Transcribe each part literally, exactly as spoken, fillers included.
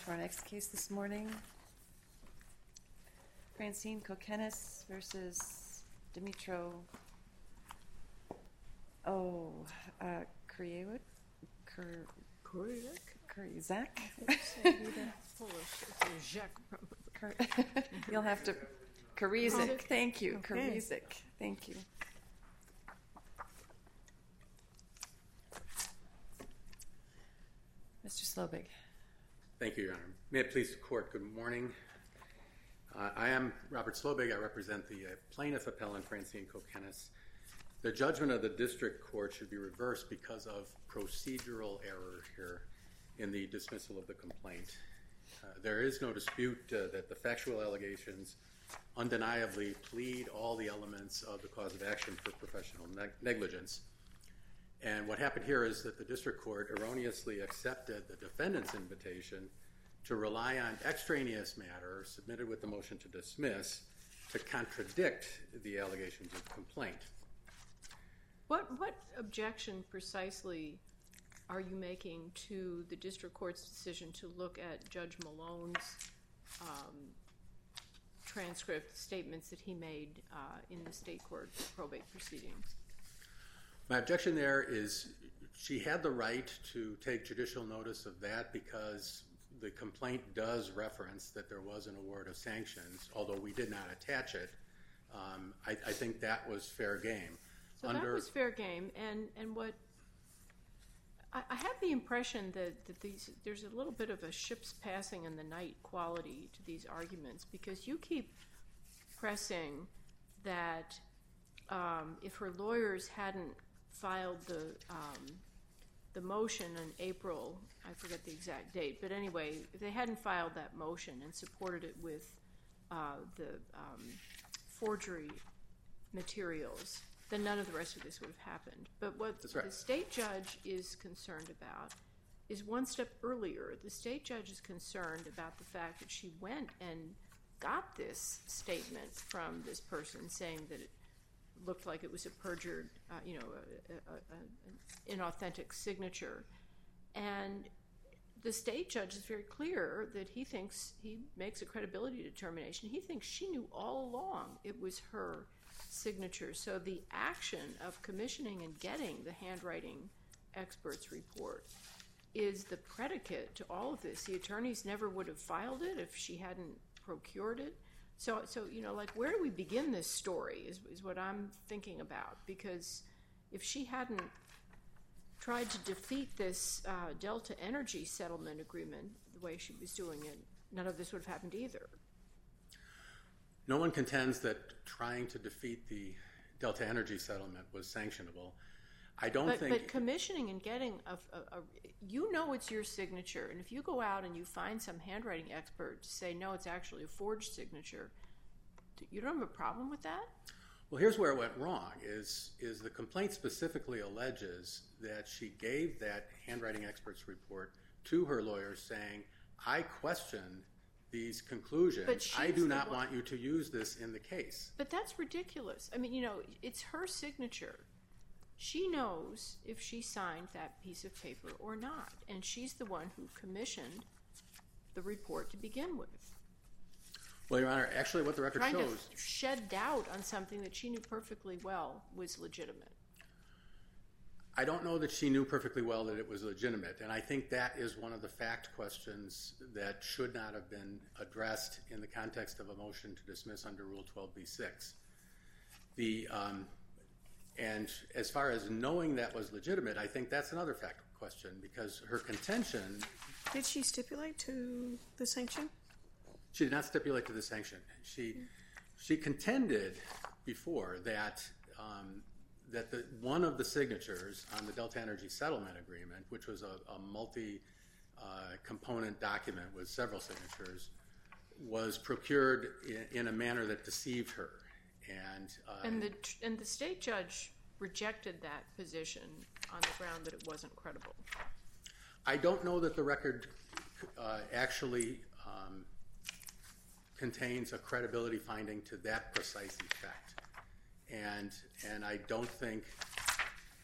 to our next case this morning. Francine Kokenis versus Dimitro Oh, uh, Kuryzak? Kuryzak? You'll have to... Kuryzak, thank you. Okay. Kuryzak, thank you. Mister Slobig. Thank you, Your Honor. May it please the Court, good morning. Uh, I am Robert Slobig. I represent the uh, plaintiff appellant Francine Kokenis. The judgment of the district court should be reversed because of procedural error here in the dismissal of the complaint. Uh, there is no dispute uh, that the factual allegations undeniably plead all the elements of the cause of action for professional neg- negligence. And what happened here is that the district court erroneously accepted the defendant's invitation to rely on extraneous matter submitted with the motion to dismiss to contradict the allegations of the complaint. What what objection precisely are you making to the district court's decision to look at Judge Malone's um, transcript statements that he made uh, in the state court probate proceedings? My objection there is she had the right to take judicial notice of that because the complaint does reference that there was an award of sanctions, although we did not attach it. Um, I, I think that was fair game. So Under, that was fair game, and, and what I, I have the impression that, that these there's a little bit of a ship's passing in the night quality to these arguments, because you keep pressing that um, if her lawyers hadn't filed the um, the motion in April, I forget the exact date, but anyway, if they hadn't filed that motion and supported it with uh, the um, forgery materials, then none of the rest of this would have happened. But what That's right. the state judge is concerned about is one step earlier. The state judge is concerned about the fact that she went and got this statement from this person saying that it looked like it was a perjured, uh, you know, a, a, a, an inauthentic signature. And the state judge is very clear that he thinks, he makes a credibility determination. He thinks she knew all along it was her signature. So the action of commissioning and getting the handwriting expert's report is the predicate to all of this. The attorneys never would have filed it if she hadn't procured it. So, so you know, like, where do we begin this story is, is what I'm thinking about. Because if she hadn't tried to defeat this uh, Delta Energy settlement agreement the way she was doing it, none of this would have happened either. No one contends that trying to defeat the Delta Energy settlement was sanctionable. I don't but, think... But commissioning and getting a, a, a... You know it's your signature, and if you go out and you find some handwriting expert to say, no, it's actually a forged signature, you don't have a problem with that? Well, here's where it went wrong, is, is the complaint specifically alleges that she gave that handwriting expert's report to her lawyers saying, I question these conclusions. I do not want you to use this in the case. But that's ridiculous. I mean, you know, it's her signature. She knows if she signed that piece of paper or not, and she's the one who commissioned the report to begin with. Well, Your Honor, actually what the record Trying shows... to shed doubt on something that she knew perfectly well was legitimate. I don't know that she knew perfectly well that it was legitimate, and I think that is one of the fact questions that should not have been addressed in the context of a motion to dismiss under Rule twelve b six. The... Um, And as far as knowing that was legitimate, I think that's another fact question, because her contention... Did she stipulate to the sanction? She did not stipulate to the sanction. She she contended before that um, that the, one of the signatures on the Delta Energy settlement agreement, which was a, a multi-component uh, document with several signatures, was procured in, in a manner that deceived her. And, uh, and the and the state judge rejected that position on the ground that it wasn't credible. I don't know that the record uh, actually um, contains a credibility finding to that precise effect, and and I don't think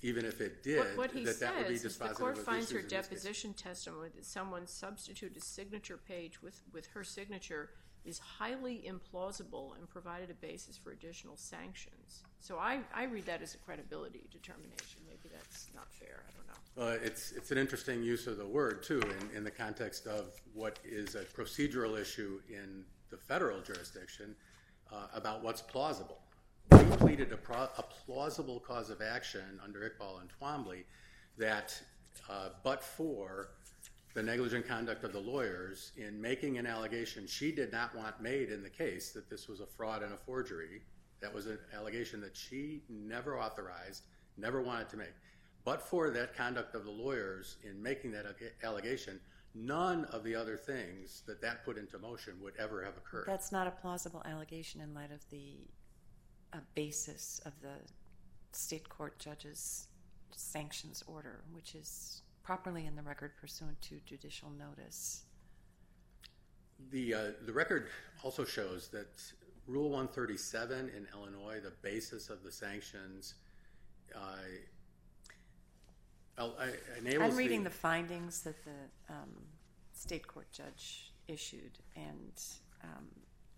even if it did, What, what he that that would be says is the dispositive court of finds her issues in this case. deposition testimony that someone substituted a signature page with, with her signature is highly implausible and provided a basis for additional sanctions. So I, I read that as a credibility determination. Maybe that's not fair. I don't know. Uh, it's it's an interesting use of the word, too, in, in the context of what is a procedural issue in the federal jurisdiction uh, about what's plausible. We pleaded a, pro- a plausible cause of action under Iqbal and Twombly that uh, but for the negligent conduct of the lawyers in making an allegation she did not want made in the case, that this was a fraud and a forgery. That was an allegation that she never authorized, never wanted to make. But for that conduct of the lawyers in making that allegation, none of the other things that that put into motion would ever have occurred. That's not a plausible allegation in light of the uh, basis of the state court judge's sanctions order, which is properly in the record pursuant to judicial notice. The uh, the record also shows that Rule one thirty-seven in Illinois, the basis of the sanctions, uh, enables I'm reading the, the findings that the um, state court judge issued, and um,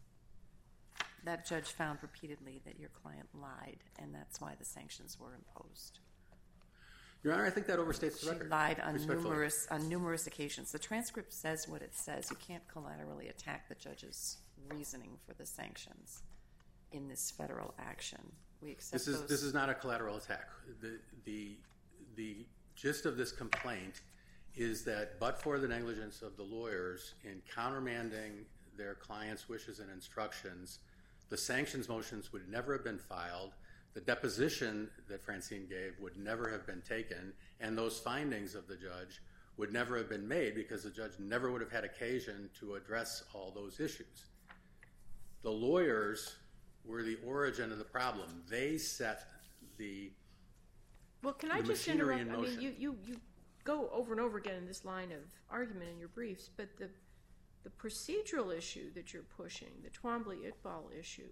that judge found repeatedly that your client lied, and that's why the sanctions were imposed. Your Honor, I think that overstates the She record. lied on respectfully. numerous on numerous occasions. The transcript says what it says. You can't collaterally attack the judge's reasoning for the sanctions in this federal action. We accept This is those. this is not a collateral attack. The the the gist of this complaint is that but for the negligence of the lawyers in countermanding their clients' wishes and instructions, the sanctions motions would never have been filed. The deposition that Francine gave would never have been taken, and those findings of the judge would never have been made because the judge never would have had occasion to address all those issues. The lawyers were the origin of the problem. They set the Well, can I the just machinery interrupt? in I mean, motion. you, you, you go over and over again in this line of argument in your briefs, but the the procedural issue that you're pushing, the Twombly-Iqbal issue,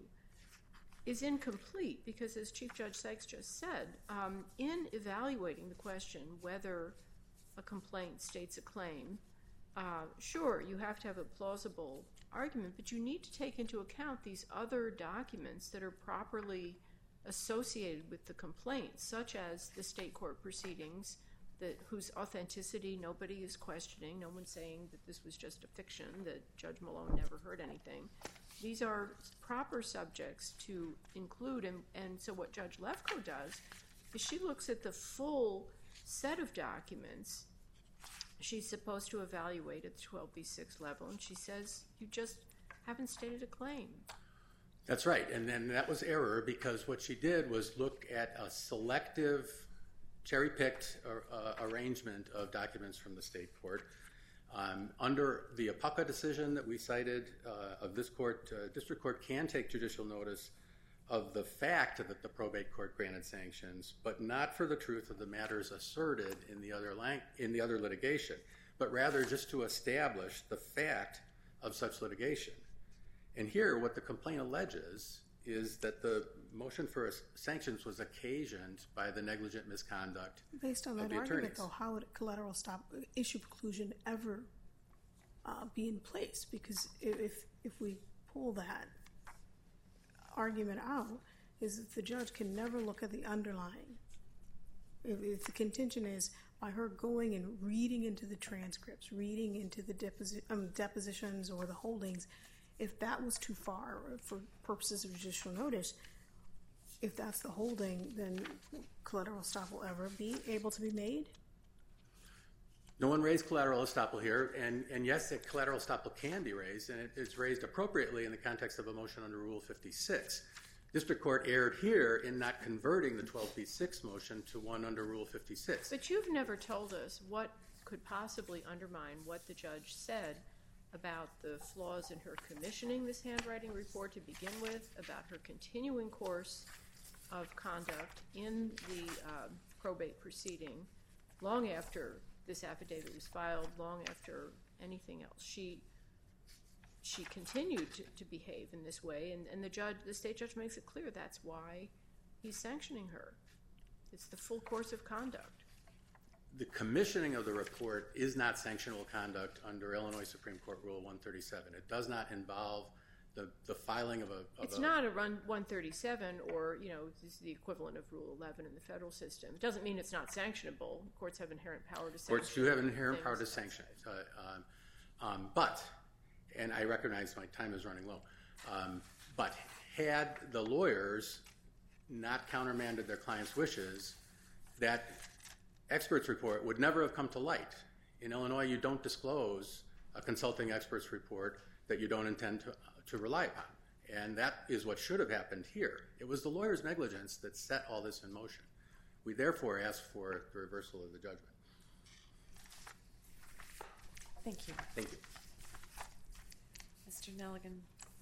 is incomplete because, as Chief Judge Sykes just said, um, in evaluating the question whether a complaint states a claim, uh, sure, you have to have a plausible argument, but you need to take into account these other documents that are properly associated with the complaint, such as the state court proceedings, that whose authenticity nobody is questioning. No one's saying that this was just a fiction, that Judge Malone never heard anything. These are proper subjects to include, and, and so what Judge Lefkoe does is she looks at the full set of documents she's supposed to evaluate at the twelve B six level, and she says, you just haven't stated a claim. That's right, and then that was error because what she did was look at a selective, cherry-picked uh, arrangement of documents from the state court. Um, under the Apaka decision that we cited uh, of this court, uh, district court can take judicial notice of the fact that the probate court granted sanctions, but not for the truth of the matters asserted in the other lang- in the other litigation, but rather just to establish the fact of such litigation. And here, what the complaint alleges is that the motion for sanctions was occasioned by the negligent misconduct Based on of that the argument, attorneys. though, how would collateral stop issue preclusion ever uh, be in place? Because if if we pull that argument out, is that the judge can never look at the underlying. If, if the contention is by her going and reading into the transcripts, reading into the deposi- um, depositions or the holdings, if that was too far for purposes of judicial notice, if that's the holding, then collateral stop will ever be able to be made? No one raised collateral estoppel here, and, and yes, that collateral estoppel can be raised, and it is raised appropriately in the context of a motion under Rule fifty-six. District Court erred here in not converting the twelve B six motion to one under Rule fifty-six. But you've never told us what could possibly undermine what the judge said about the flaws in her commissioning this handwriting report to begin with, about her continuing course of conduct in the uh, probate proceeding long after this affidavit was filed, long after anything else. She she continued to, to behave in this way, and, and the judge, the state judge makes it clear that's why he's sanctioning her. It's the full course of conduct. The commissioning of the report is not sanctionable conduct under Illinois Supreme Court Rule one thirty-seven. It does not involve the, the filing of a... Of it's a, not a run one thirty-seven or, you know, this is the equivalent of Rule eleven in the federal system. It doesn't mean it's not sanctionable. Courts have inherent power to sanction. Courts do have inherent power to things. sanction it. Uh, um, um, but, and I recognize my time is running low, um, but had the lawyers not countermanded their clients' wishes, that expert's report would never have come to light. In Illinois, you don't disclose a consulting expert's report that you don't intend to, to rely upon. And that is what should have happened here. It was the lawyer's negligence that set all this in motion. We therefore ask for the reversal of the judgment. Thank you. Thank you. Mister Nelligan.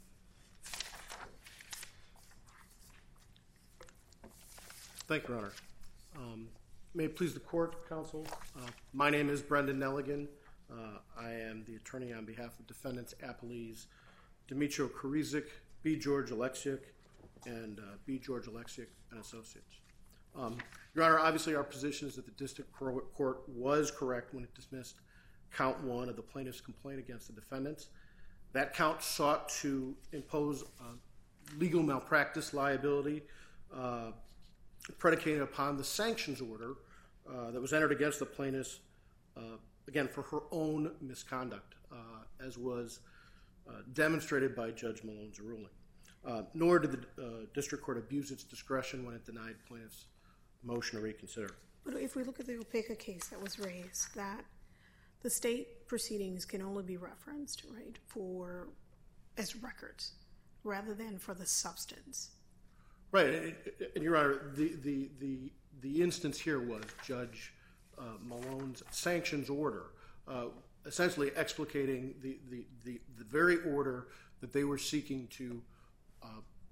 Thank you, Your Honor. Um, may it please the court, counsel. Uh, my name is Brendan Nelligan. Uh, I am the attorney on behalf of defendants Appellees Demetrio Kurizic, B. George Alexiuk, and uh, B. George Alexiuk and Associates. Um, Your Honor, obviously our position is that the district court was correct when it dismissed count one of the plaintiff's complaint against the defendants. That count sought to impose uh, legal malpractice liability uh, predicated upon the sanctions order uh, that was entered against the plaintiffs, uh, again, for her own misconduct, uh, as was uh, demonstrated by Judge Malone's ruling. Uh, nor did the uh, district court abuse its discretion when it denied plaintiffs' motion to reconsider. But if we look at the Opeka case that was raised, that the state proceedings can only be referenced, right, for as records rather than for the substance. Right, and Your Honor, the the the, the instance here was Judge uh, Malone's sanctions order, uh, essentially explicating the, the, the, the very order that they were seeking to uh,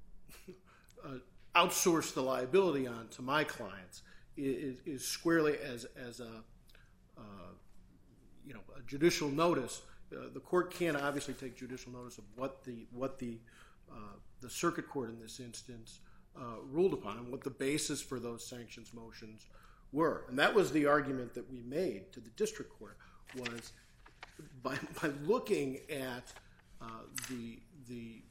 uh, outsource the liability on to my clients is, is squarely as as a uh, you know a judicial notice. Uh, the court can obviously take judicial notice of what the what the uh, the circuit court in this instance Uh, ruled upon and what the basis for those sanctions motions were. And that was the argument that we made to the district court, was by, by looking at uh, the, the,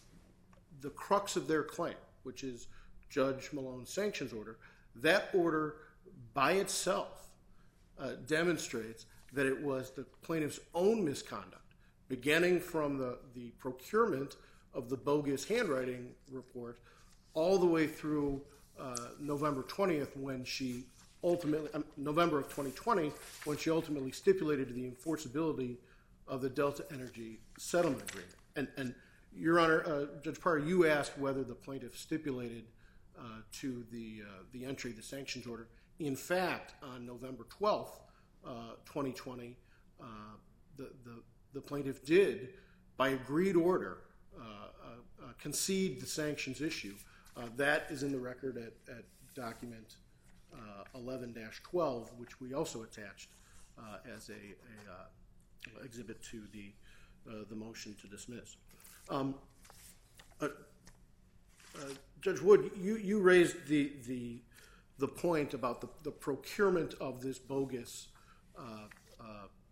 the crux of their claim, which is Judge Malone's sanctions order, that order by itself uh, demonstrates that it was the plaintiff's own misconduct, beginning from the, the procurement of the bogus handwriting report all the way through uh, November twentieth, when she ultimately, um, November of twenty twenty, when she ultimately stipulated the enforceability of the Delta Energy settlement agreement. And, and Your Honor, uh, Judge Parr, you asked whether the plaintiff stipulated uh, to the uh, the entry of the sanctions order. In fact, on November twelfth, uh, twenty twenty, uh, the, the the plaintiff did, by agreed order, uh, uh, uh, concede the sanctions issue. Uh, that is in the record at, at document uh, eleven dash twelve, which we also attached uh, as a, a uh, exhibit to the uh, the motion to dismiss. Um, uh, uh, Judge Wood, you, you raised the the the point about the, the procurement of this bogus uh, uh,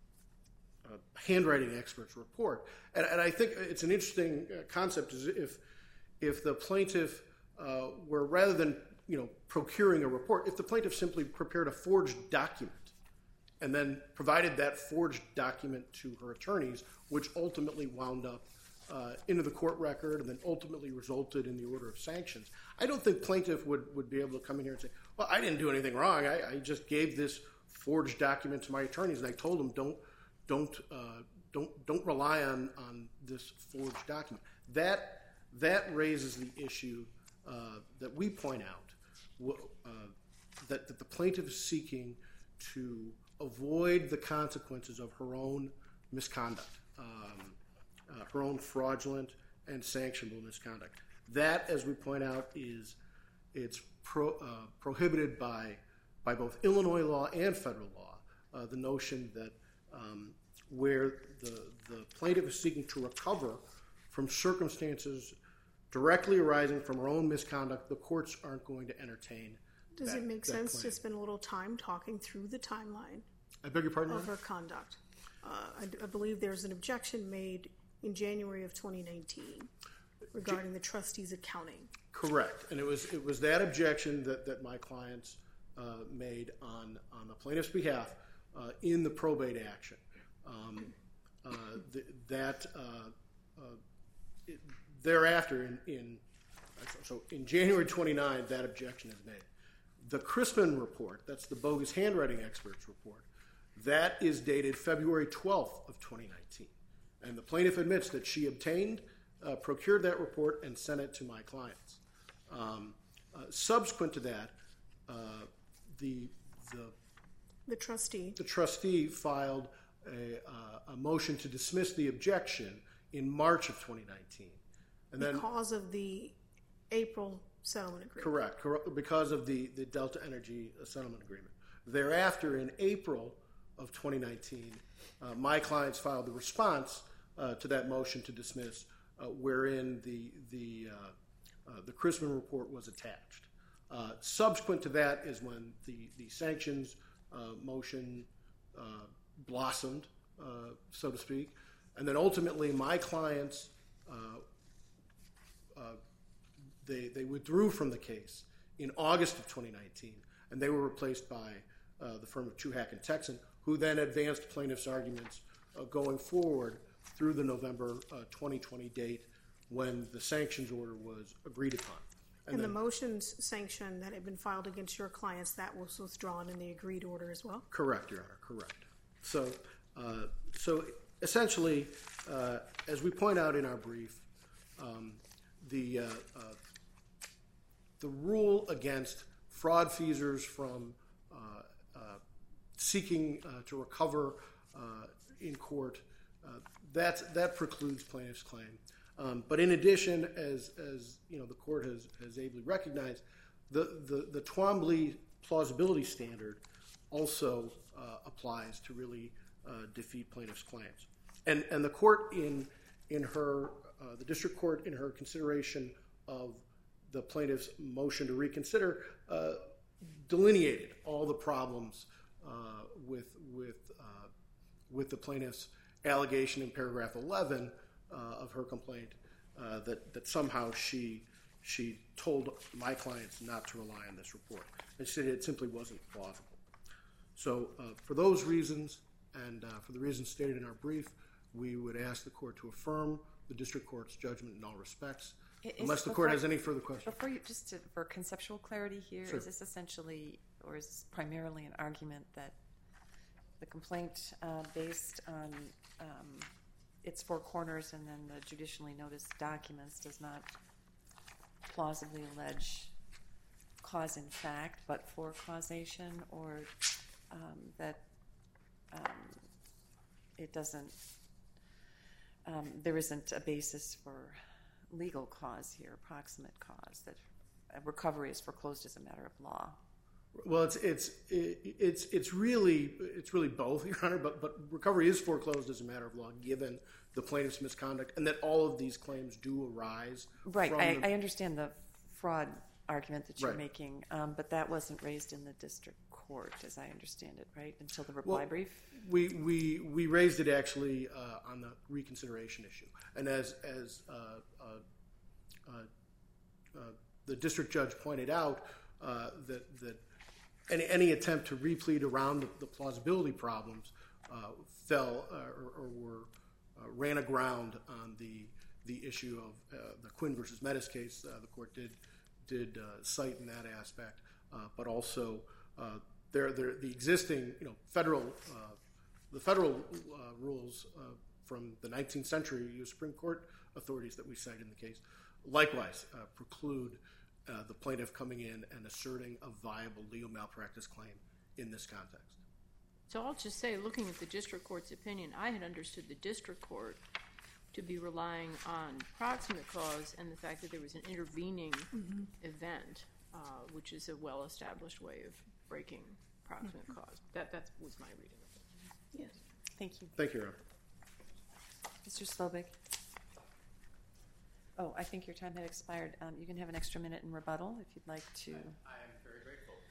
uh, handwriting expert's report, and, and I think it's an interesting uh, concept. Is if if the plaintiff Uh, where rather than you know procuring a report, if the plaintiff simply prepared a forged document and then provided that forged document to her attorneys, which ultimately wound up uh, into the court record and then ultimately resulted in the order of sanctions, I don't think plaintiff would, would be able to come in here and say, well, I didn't do anything wrong. I, I just gave this forged document to my attorneys and I told them don't don't uh, don't don't rely on on this forged document. That that raises the issue Uh, that we point out uh, that, that the plaintiff is seeking to avoid the consequences of her own misconduct, um, uh, her own fraudulent and sanctionable misconduct. That, as we point out, is it's pro, uh, prohibited by by both Illinois law and federal law. Uh, the notion that um, where the the plaintiff is seeking to recover from circumstances directly arising from her own misconduct, the courts aren't going to entertain Does that, it make that sense claim. to spend a little time talking through the timeline I beg your pardon? of her conduct? Uh, I, I believe there's an objection made in January of twenty nineteen regarding the trustee's accounting. Correct, and it was it was that objection that, that my clients uh, made on on the plaintiff's behalf uh, in the probate action. Um, uh, th- that uh, uh, it, thereafter in, in so in January twenty-ninth, that objection is made. The Crispin report, that's the bogus handwriting experts report, that is dated February twelfth of twenty nineteen, and the plaintiff admits that she obtained, uh, procured that report, and sent it to my clients. Um, uh, subsequent to that, uh, the the The trustee. the trustee filed a, uh, a motion to dismiss the objection in March of twenty nineteen, and then Because of the April settlement agreement. correct, correct because of the, the Delta Energy settlement agreement. Thereafter, in April of twenty nineteen, uh, my clients filed the response uh, to that motion to dismiss, uh, wherein the the uh, uh, the Crispin report was attached. Uh, subsequent to that is when the the sanctions uh, motion uh, blossomed, uh, so to speak, and then ultimately my clients. Uh, uh, They, they withdrew from the case in August of twenty nineteen, and they were replaced by uh, the firm of Chuhack and Texan, who then advanced plaintiffs' arguments uh, going forward through the November uh, twenty twenty date when the sanctions order was agreed upon. And, then, the motions sanction that had been filed against your clients, that was withdrawn in the agreed order as well? Correct, Your Honor, correct. So, uh, so essentially, uh, as we point out in our brief, um, the uh, uh, the rule against fraud feasors from uh, uh, seeking uh, to recover uh, in court, uh, that that precludes plaintiff's claim. Um, but in addition, as as you know, the court has, has ably recognized, the, the, the Twombly plausibility standard also uh, applies to really uh, defeat plaintiff's claims. And and the court in in her uh, the district court in her consideration of the plaintiff's motion to reconsider uh, delineated all the problems uh, with with uh, with the plaintiff's allegation in paragraph eleven uh, of her complaint uh, that that somehow she she told my clients not to rely on this report. And she said it simply wasn't plausible. So uh, for those reasons and uh, for the reasons stated in our brief, we would ask the court to affirm the district court's judgment in all respects. Is, Unless the before, court has any further questions. Before you, just to, for conceptual clarity here, Sure. is this essentially, or is this primarily an argument that the complaint uh, based on um, its four corners and then the judicially noticed documents does not plausibly allege cause in fact, but for causation, or um, that um, it doesn't, um, there isn't a basis for legal cause here, proximate cause, that a recovery is foreclosed as a matter of law? Well, it's it's it's it's really it's really both, Your Honor. But but recovery is foreclosed as a matter of law, given the plaintiff's misconduct, and that all of these claims do arise. Right. From I, the, I understand the fraud argument that you're Right. making, um, but that wasn't raised in the district court, as I understand it, right? Until the reply well, brief. We we we raised it actually uh, on the reconsideration issue, and as as uh, uh, uh, uh, the district judge pointed out, uh, that that. Any, any attempt to replead around the, the plausibility problems uh, fell uh, or, or were uh, ran aground on the the issue of uh, the Quinn versus Metis case. Uh, the court did did uh, cite in that aspect, uh, but also uh, there there the existing you know federal uh, the federal uh, rules uh, from the nineteenth century U S Supreme Court authorities that we cite in the case likewise uh, preclude Uh, the plaintiff coming in and asserting a viable legal malpractice claim in this context. So I'll just say, looking at the district court's opinion, I had understood the district court to be relying on proximate cause and the fact that there was an intervening mm-hmm. event, uh, which is a well-established way of breaking proximate mm-hmm. cause. That that was my reading of it. Yes. Thank you. Thank you, Your Honor. Mister Slobig. Oh, I think your time had expired. Um, you can have an extra minute in rebuttal if you'd like to. I, I am very grateful.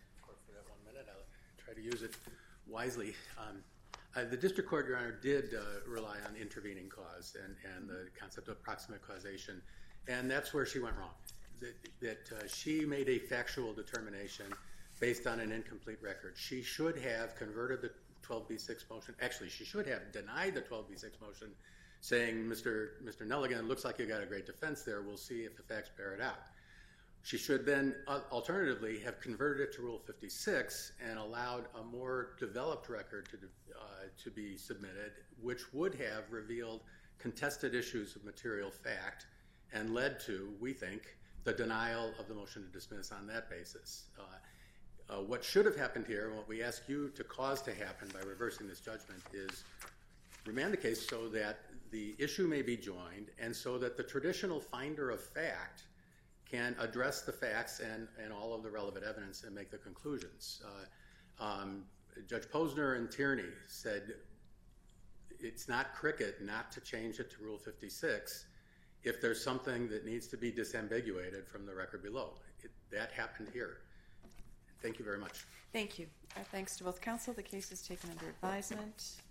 try to use it wisely. Um, uh, the district court, Your Honor, did uh, rely on intervening cause and, and the concept of proximate causation, and that's where she went wrong. That, that uh, she made a factual determination based on an incomplete record. She should have converted the twelve B six motion. Actually, she should have denied the twelve B six motion, saying, Mister Mister Nelligan, looks like you got a great defense there. We'll see if the facts bear it out. She should then uh, alternatively have converted it to Rule fifty-six and allowed a more developed record to, uh, to be submitted, which would have revealed contested issues of material fact and led to, we think, the denial of the motion to dismiss on that basis. Uh, uh, what should have happened here, and what we ask you to cause to happen by reversing this judgment, is remand the case so that the issue may be joined and so that the traditional finder of fact can address the facts and, and all of the relevant evidence and make the conclusions. Uh, um, Judge Posner and Tierney said it's not cricket not to change it to Rule fifty-six if there's something that needs to be disambiguated from the record below. It, that happened here. Thank you very much. Thank you. Our thanks to both counsel. The case is taken under advisement.